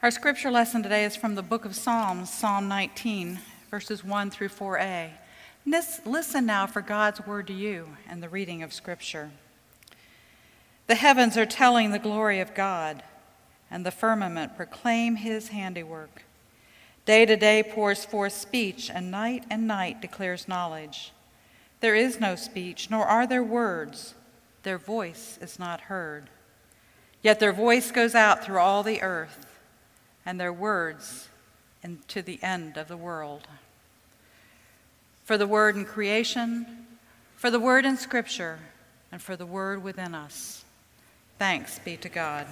Our scripture lesson today is from the book of Psalms, Psalm 19, verses 1 through 4a. Listen now for God's word to you and the reading of scripture. The heavens are telling the glory of God, and the firmament proclaim his handiwork. Day to day pours forth speech, and night declares knowledge. There is no speech, nor are there words. Their voice is not heard. Yet their voice goes out through all the earth, and their words to the end of the world. For the word in creation, for the word in Scripture, and for the word within us. Thanks be to God.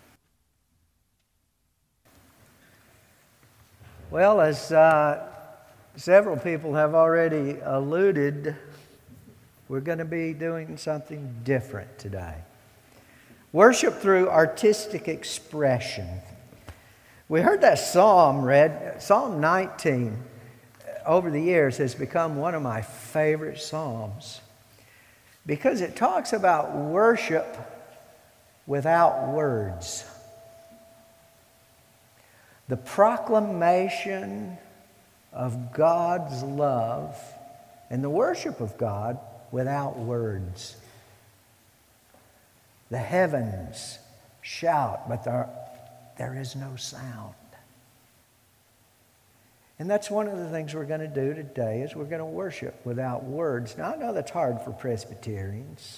Well, as several people have already alluded, we're going to be doing something different today. Worship through artistic expression. We heard that psalm read. Psalm 19, over the years, has become one of my favorite psalms because it talks about worship without words. The proclamation of God's love and the worship of God without words. The heavens shout, but there is no sound. And that's one of the things we're going to do today, is we're going to worship without words. Now, I know that's hard for Presbyterians.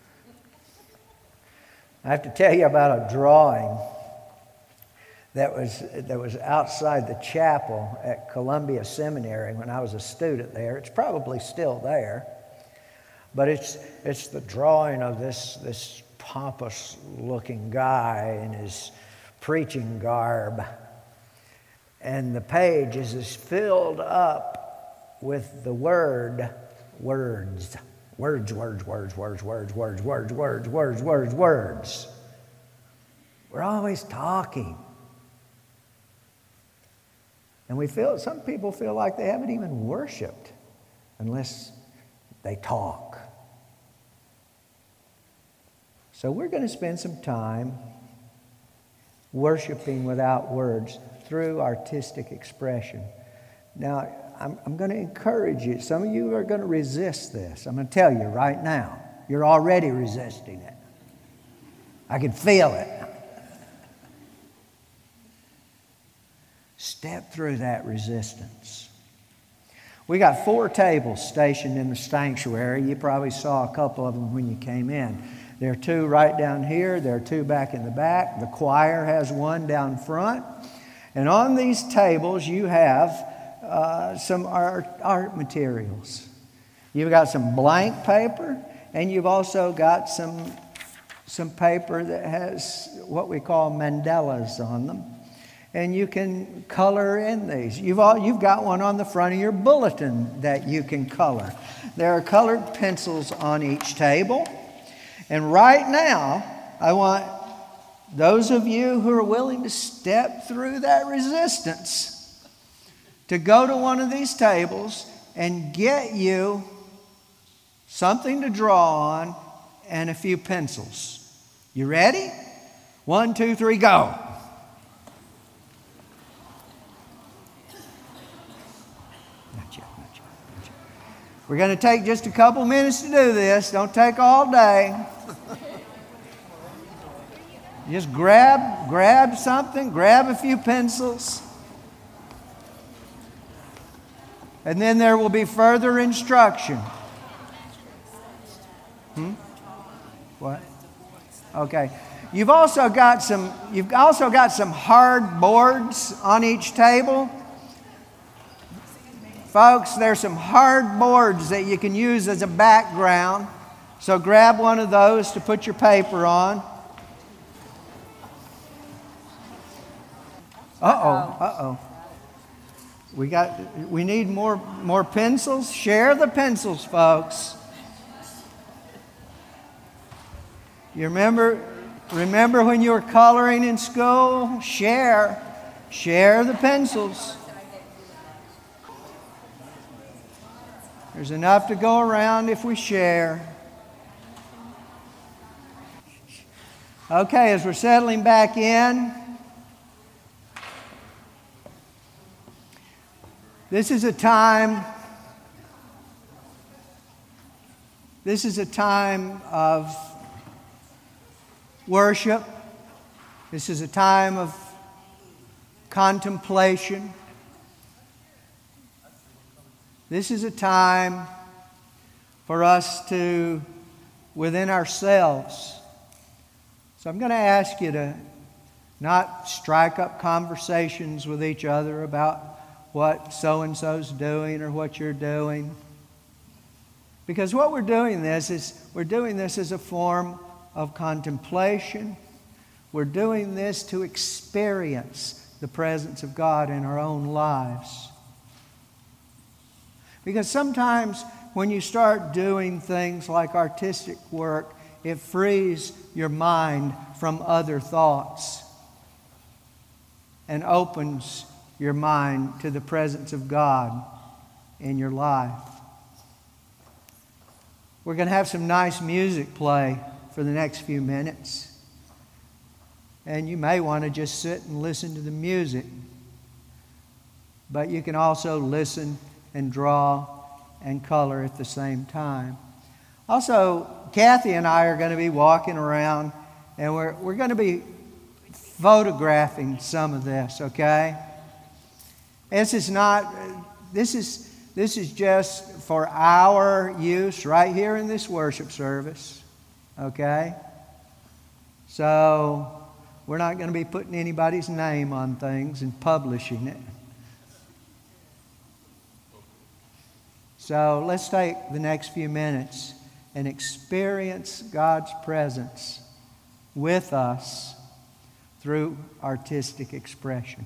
I have to tell you about a drawing that was outside the chapel at Columbia Seminary when I was a student there. It's probably still there, but it's the drawing of this pompous-looking guy in his preaching garb, and the page is filled up with the words. Words. We're always talking. And some people feel like they haven't even worshiped unless they talk. So we're going to spend some time worshiping without words through artistic expression. Now, I'm going to encourage you. Some of you are going to resist this. I'm going to tell you right now. You're already resisting it. I can feel it. Step through that resistance. We got 4 tables stationed in the sanctuary. You probably saw a couple of them when you came in. There are 2 right down here. There are 2 back in the back. The choir has 1 down front. And on these tables you have some art materials. You've got some blank paper, and you've also got some paper that has what we call mandalas on them. And you can color in these. You've got one on the front of your bulletin that you can color. There are colored pencils on each table. And right now, I want those of you who are willing to step through that resistance to go to one of these tables and get you something to draw on and a few pencils. You ready? 1, 2, 3, go. We're going to take just a couple minutes to do this. Don't take all day. Just grab something, grab a few pencils. And then there will be further instruction. What? Okay. You've also got some hard boards on each table. Folks, there's some hard boards that you can use as a background. So grab one of those to put your paper on. Uh-oh. We need more pencils. Share the pencils, folks. You remember when you were coloring in school? Share the pencils. There's enough to go around if we share. Okay, as we're settling back in, This is a time of worship. This is a time of contemplation. This is a time for us to, within ourselves. So I'm going to ask you to not strike up conversations with each other about what so-and-so's doing or what you're doing. Because what we're doing this as a form of contemplation. We're doing this to experience the presence of God in our own lives. Because sometimes when you start doing things like artistic work, it frees your mind from other thoughts and opens your mind to the presence of God in your life. We're going to have some nice music play for the next few minutes. And you may want to just sit and listen to the music. But you can also listen and draw and color at the same time. Also, Kathy and I are going to be walking around, and we're going to be photographing some of this, okay? This is just for our use right here in this worship service, okay? So we're not going to be putting anybody's name on things and publishing it. So let's take the next few minutes and experience God's presence with us through artistic expression.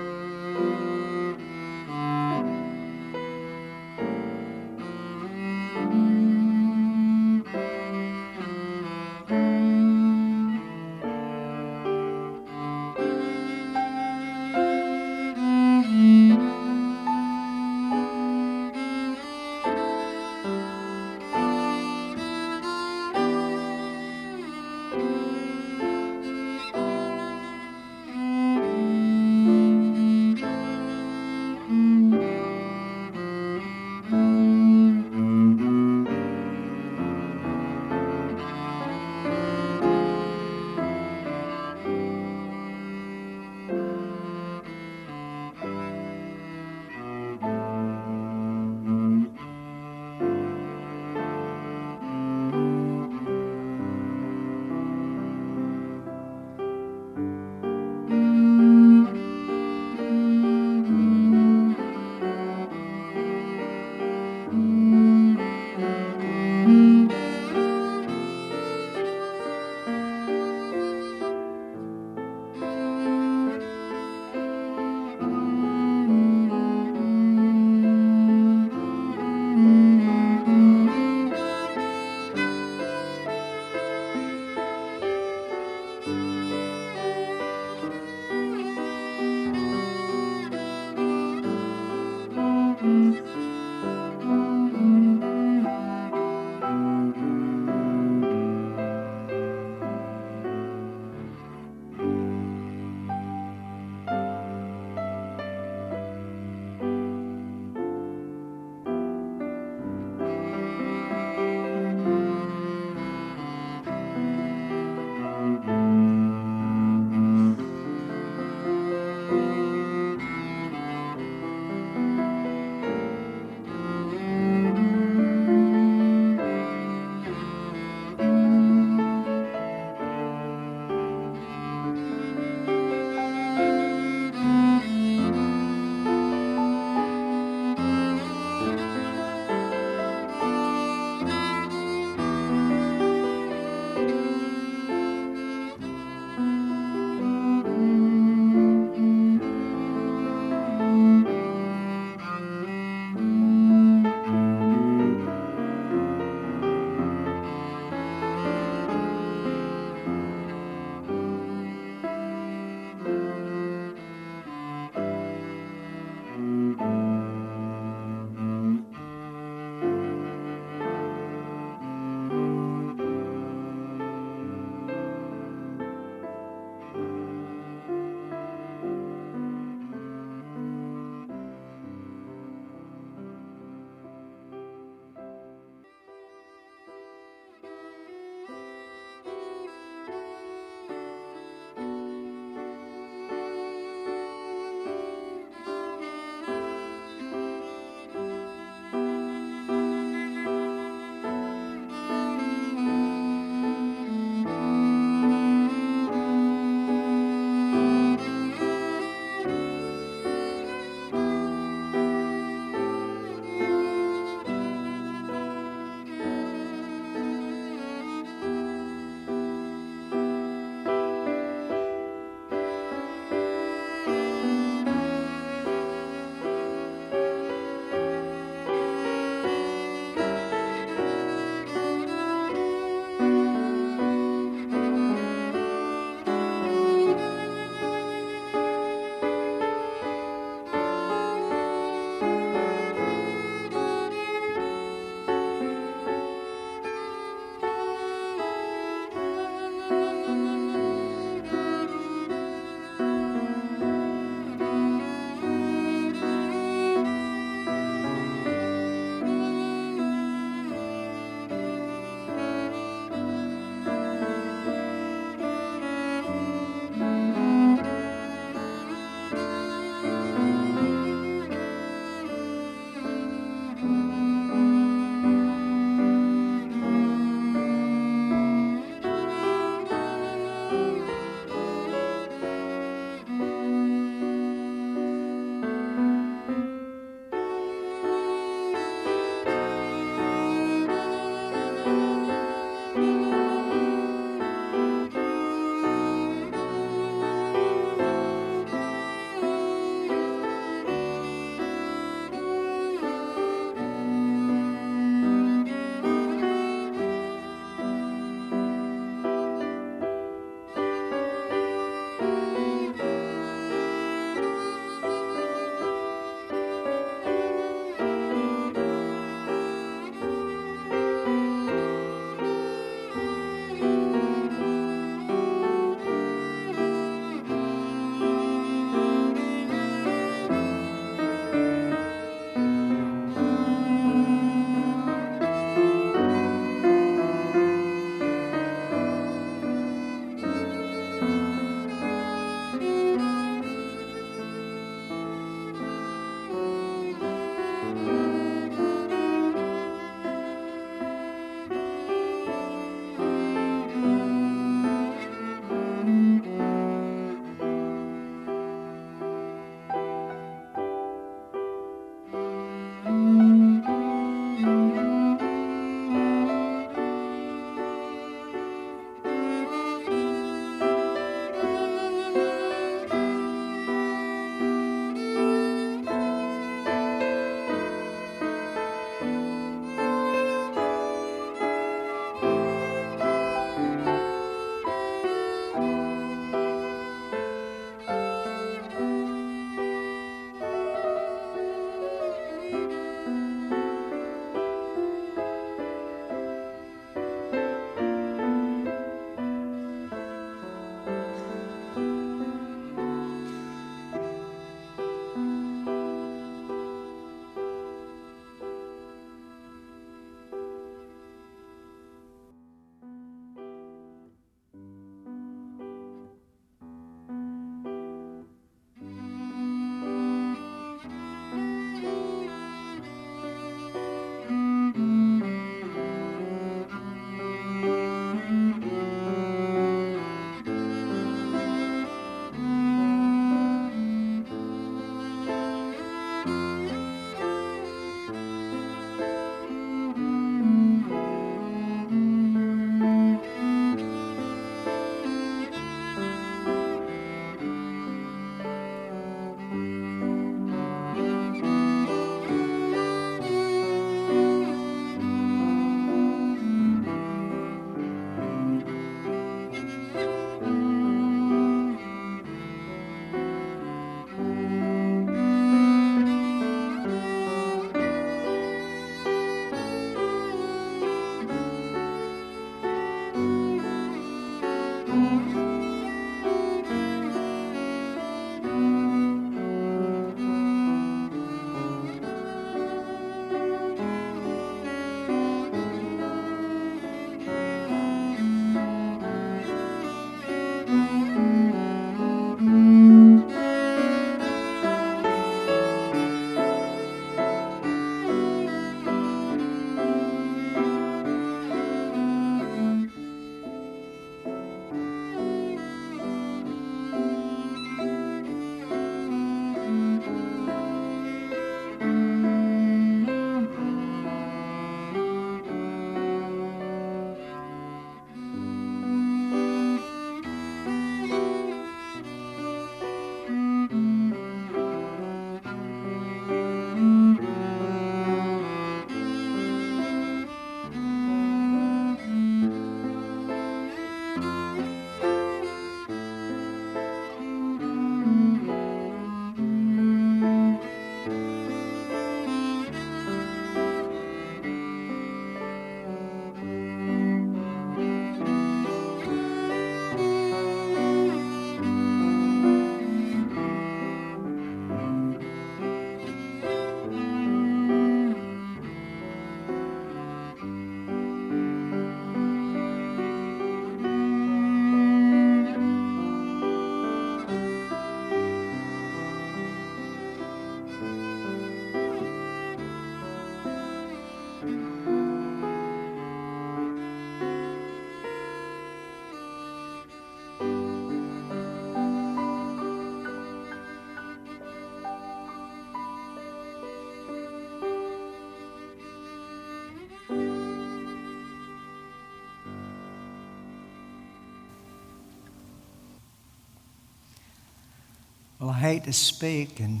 Well, I hate to speak and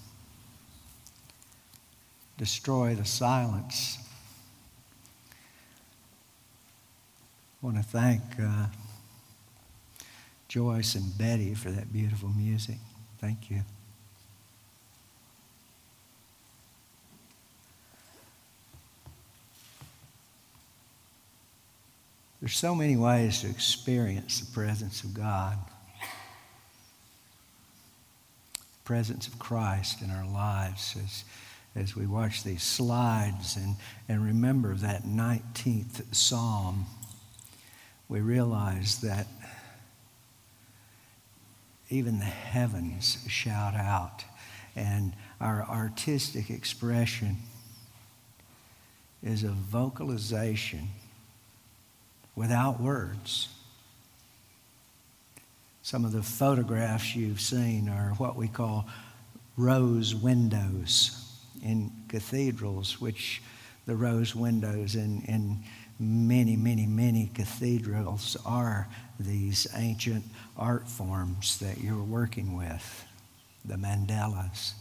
destroy the silence. I want to thank Joyce and Betty for that beautiful music. Thank you. There's so many ways to experience the presence of God, the presence of Christ in our lives as we watch these slides and remember that 19th Psalm. We realize that even the heavens shout out, and our artistic expression is a vocalization without words. Some of the photographs you've seen are what we call rose windows in cathedrals, which the rose windows in many, many, many cathedrals are these ancient art forms that you're working with, the mandalas.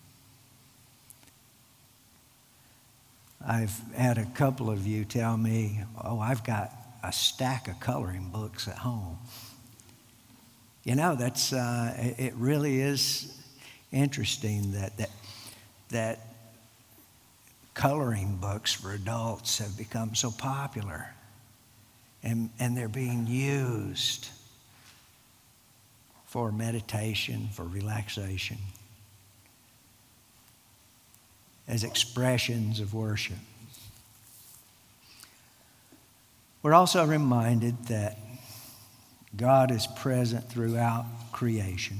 I've had a couple of you tell me, oh, I've got a stack of coloring books at home. You know, that's it really is interesting that coloring books for adults have become so popular, and they're being used for meditation, for relaxation, as expressions of worship. We're also reminded that God is present throughout creation.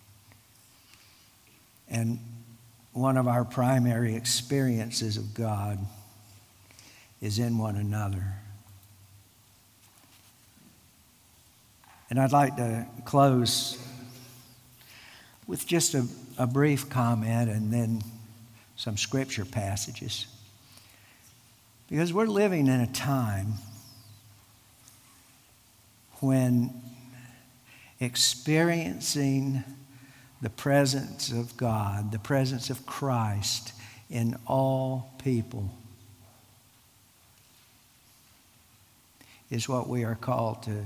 And one of our primary experiences of God is in one another. And I'd like to close with just a brief comment and then some scripture passages. Because we're living in a time when experiencing the presence of God, the presence of Christ in all people is what we are called to.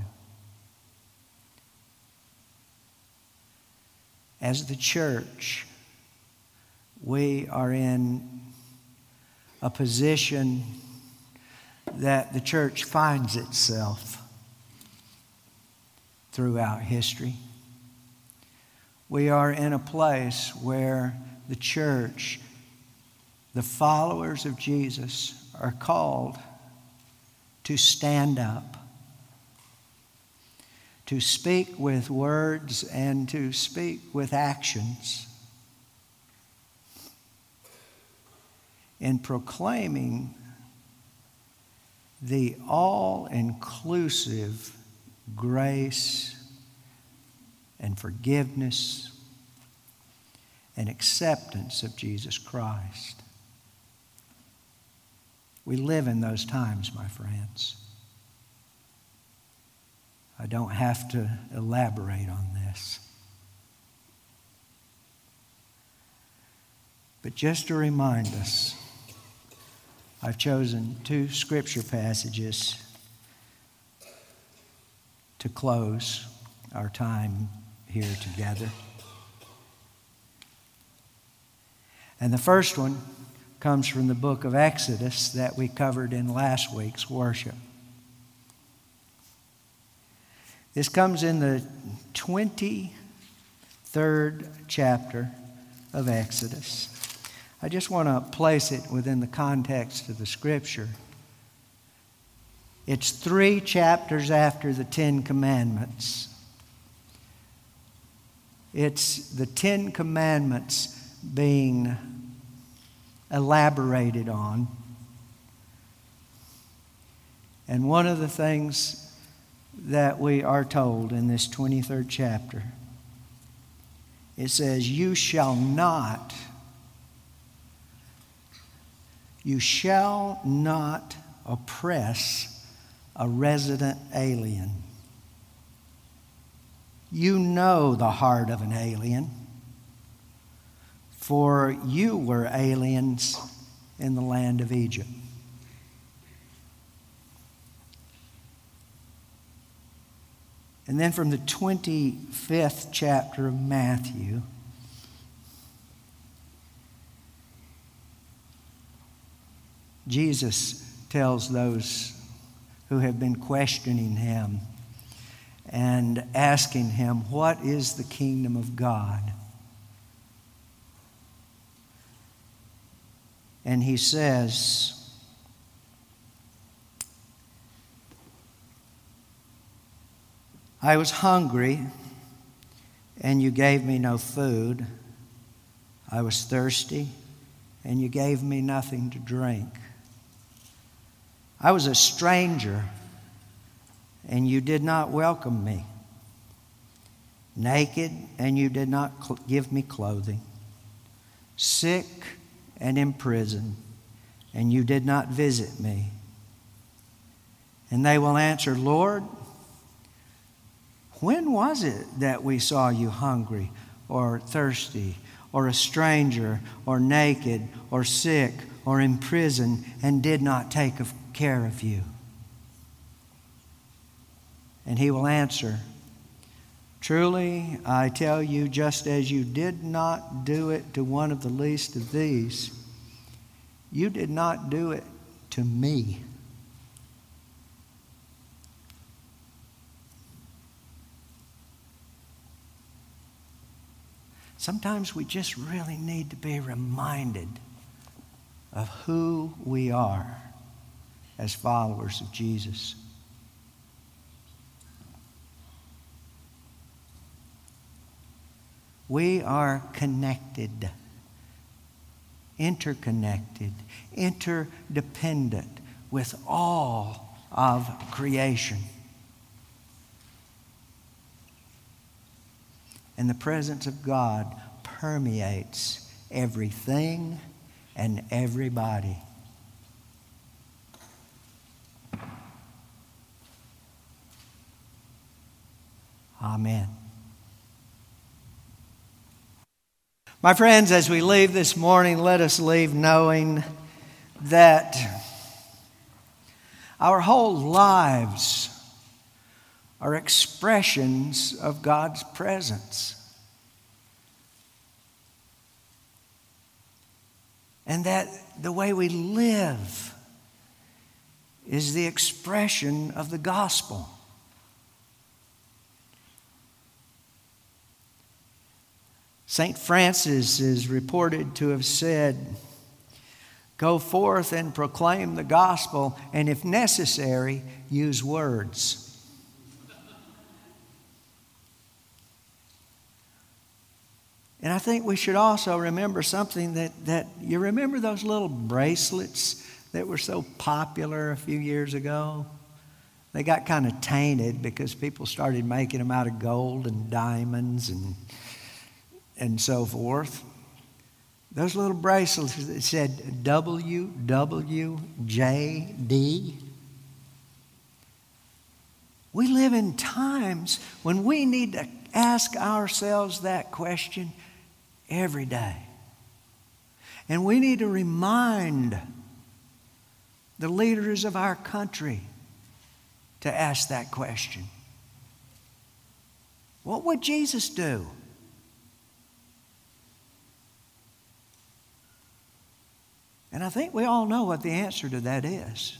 As the church, we are in a position that the church finds itself throughout history. We are in a place where the church, the followers of Jesus, are called to stand up, to speak with words and to speak with actions in proclaiming the all-inclusive grace and forgiveness and acceptance of Jesus Christ. We live in those times, my friends. I don't have to elaborate on this. But just to remind us, I've chosen 2 scripture passages to close our time here together. And the first one comes from the book of Exodus that we covered in last week's worship. This comes in the 23rd chapter of Exodus. I just want to place it within the context of the scripture. It's 3 chapters after the 10 Commandments. It's the 10 Commandments being elaborated on. And one of the things that we are told in this 23rd chapter, it says, you shall not oppress a resident alien. You know the heart of an alien, for you were aliens in the land of Egypt. And then from the 25th chapter of Matthew, Jesus tells those who have been questioning him and asking him, what is the kingdom of God? And he says, I was hungry, and you gave me no food. I was thirsty, and you gave me nothing to drink. I was a stranger, and you did not welcome me. Naked, and you did not give me clothing. Sick and in prison, and you did not visit me. And they will answer, Lord, when was it that we saw you hungry or thirsty or a stranger or naked or sick or in prison and did not take care of you? And he will answer, truly, I tell you, just as you did not do it to one of the least of these, you did not do it to me. Sometimes we just really need to be reminded of who we are as followers of Jesus. We are connected, interconnected, interdependent with all of creation. And the presence of God permeates everything and everybody. Amen. My friends, as we leave this morning, let us leave knowing that our whole lives are expressions of God's presence. And that the way we live is the expression of the gospel. St. Francis is reported to have said, go forth and proclaim the gospel, and if necessary, use words. And I think we should also remember something that you remember those little bracelets that were so popular a few years ago? They got kind of tainted because people started making them out of gold and diamonds and so forth. Those little bracelets that said WWJD. We live in times when we need to ask ourselves that question every day. And we need to remind the leaders of our country to ask that question. What would Jesus do? And I think we all know what the answer to that is.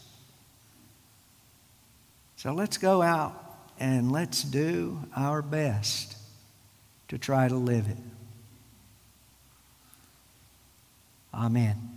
So let's go out and let's do our best to try to live it. Amen.